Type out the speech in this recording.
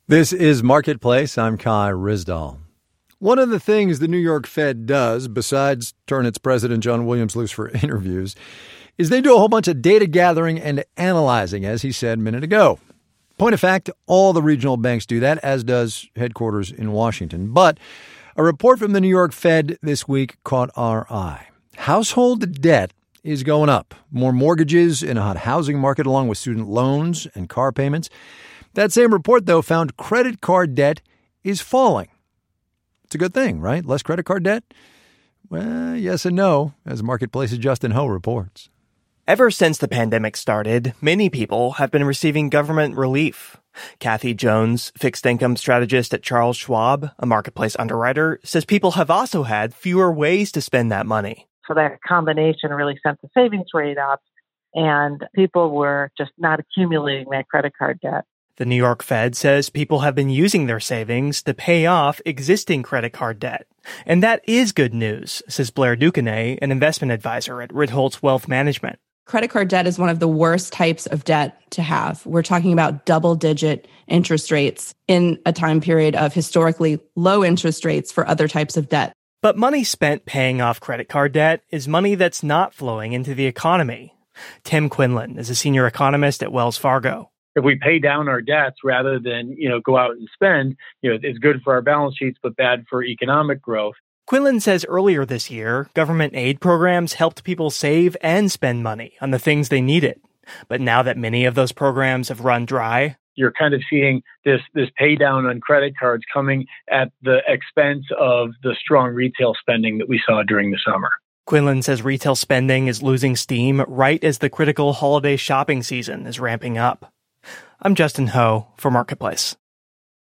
This is Marketplace. I'm Kai Ryssdal. One of the things the New York Fed does, besides turn its president John Williams loose for interviews, is they do a whole bunch of data gathering and analyzing, as he said a minute ago. Point of fact, all the regional banks do that, as does headquarters in Washington. But a report from the New York Fed this week caught our eye. Household debt is going up. More mortgages in a hot housing market, along with student loans and car payments. That same report, though, found credit card debt is falling. It's a good thing, right? Less credit card debt? Well, yes and no, as Marketplace's Justin Ho reports. Ever since the pandemic started, many people have been receiving government relief. Kathy Jones, fixed income strategist at Charles Schwab, a Marketplace underwriter, says people have also had fewer ways to spend that money. So that combination really sent the savings rate up, and people were just not accumulating that credit card debt. The New York Fed says people have been using their savings to pay off existing credit card debt. And that is good news, says Blair Duquesne, an investment advisor at Ritholtz Wealth Management. Credit card debt is one of the worst types of debt to have. We're talking about double-digit interest rates in a time period of historically low interest rates for other types of debt. But money spent paying off credit card debt is money that's not flowing into the economy. Tim Quinlan is a senior economist at Wells Fargo. If we pay down our debts rather than, go out and spend, it's good for our balance sheets, but bad for economic growth. Quinlan says earlier this year, government aid programs helped people save and spend money on the things they needed. But now that many of those programs have run dry, you're kind of seeing this pay down on credit cards coming at the expense of the strong retail spending that we saw during the summer. Quinlan says retail spending is losing steam right as the critical holiday shopping season is ramping up. I'm Justin Ho for Marketplace.